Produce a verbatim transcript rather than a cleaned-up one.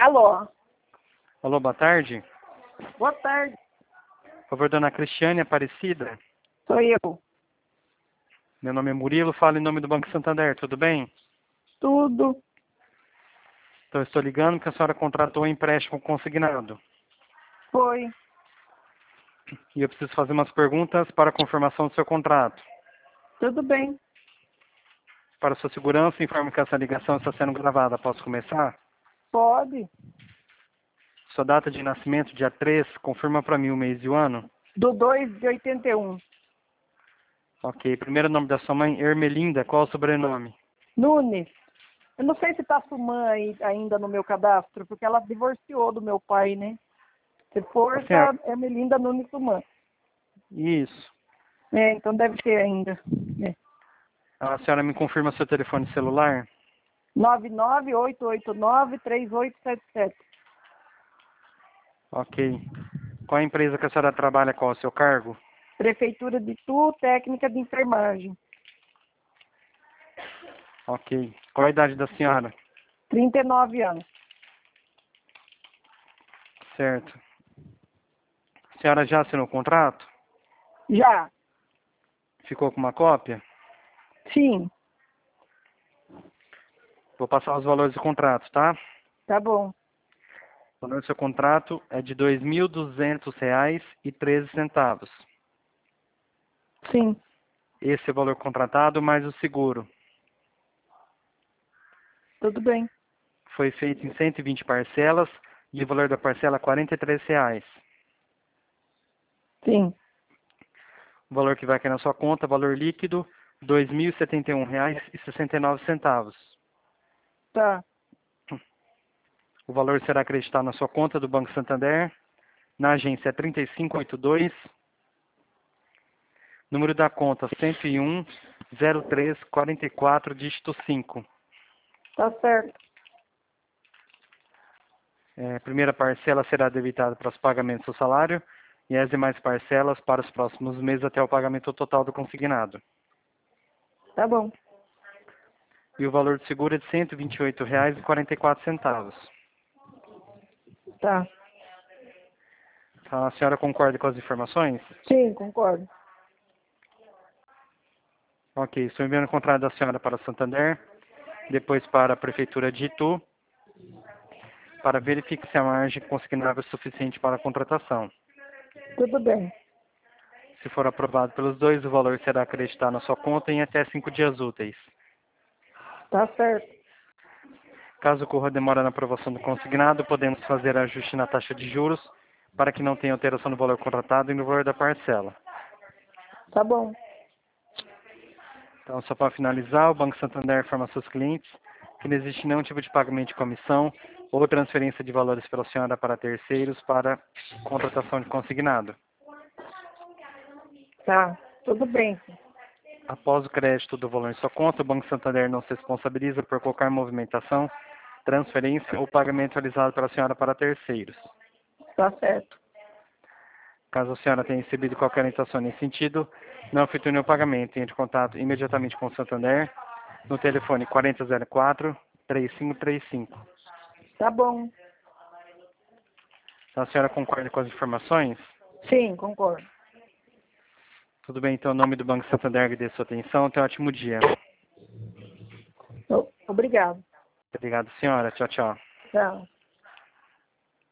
Alô? Alô, boa tarde. Boa tarde. Por favor, dona Cristiane Aparecida. Sou eu. Meu nome é Murilo, falo em nome do Banco Santander, tudo bem? Tudo. Então, eu estou ligando porque a senhora contratou um empréstimo consignado. Foi. E eu preciso fazer umas perguntas para a confirmação do seu contrato. Tudo bem. Para sua segurança, informe que essa ligação está sendo gravada. Posso começar? Pode. Sua data de nascimento, dia três, confirma para mim o mês e o ano. Do dois de oitenta e um. Ok. Primeiro nome da sua mãe, Ermelinda. Qual o sobrenome? Nunes. Eu não sei se tá Sumã aí ainda no meu cadastro, porque ela divorciou do meu pai, né? Se for, A tá senhora... Ermelinda Nunes Sumã. Isso. É, então deve ter ainda. É. A senhora me confirma seu telefone celular? nove nove oito oito nove três oito sete sete. Ok. Qual a empresa que a senhora trabalha? Qual é o seu cargo? Prefeitura de Tu, técnica de enfermagem. Ok. Qual a idade da senhora? trinta e nove anos. Certo. A senhora já assinou o contrato? Já. Ficou com uma cópia? Sim. Vou passar os valores do contrato, tá? Tá bom. O valor do seu contrato é de dois mil duzentos reais e treze centavos. Sim. Esse é o valor contratado mais o seguro. Tudo bem. Foi feito em cento e vinte parcelas e o valor da parcela é quarenta e três reais. Sim. O valor que vai cair na sua conta, valor líquido, dois mil e setenta e um reais e sessenta e nove centavos. Tá. O valor será acreditado na sua conta do Banco Santander, na agência trinta e cinco oitenta e dois, número da conta cento e um, zero três, quarenta e quatro, dígito cinco. Tá certo. É, a primeira parcela será debitada para os pagamentos do salário e as demais parcelas para os próximos meses até o pagamento total do consignado. Tá bom. E o valor do seguro é de cento e vinte e oito reais e quarenta e quatro centavos. Tá. Tá, a senhora concorda com as informações? Sim, concordo. Ok, estou enviando o contrato da senhora para Santander, depois para a Prefeitura de Itu, para verificar se a margem consignável é suficiente para a contratação. Tudo bem. Se for aprovado pelos dois, o valor será acreditado na sua conta em até cinco dias úteis. Tá certo. Caso ocorra demora na aprovação do consignado, podemos fazer ajuste na taxa de juros para que não tenha alteração no valor contratado e no valor da parcela. Tá bom. Então, só para finalizar, o Banco Santander informa aos seus clientes que não existe nenhum tipo de pagamento de comissão ou transferência de valores pela senhora para terceiros para contratação de consignado. Tá. Tudo bem. Após o crédito do valor em sua conta, o Banco Santander não se responsabiliza por qualquer movimentação, transferência ou pagamento realizado pela senhora para terceiros. Tá certo. Caso a senhora tenha recebido qualquer orientação nesse sentido, não efetue nenhum pagamento. Entre em contato imediatamente com o Santander no telefone quarenta zero quatro, três cinco três cinco. Tá bom. Então, a senhora concorda com as informações? Sim, concordo. Tudo bem, então, em nome do Banco Santander, agradeço a sua atenção. Tenha um ótimo dia. O- Obrigado. Obrigado, senhora. Tchau, tchau. Tchau.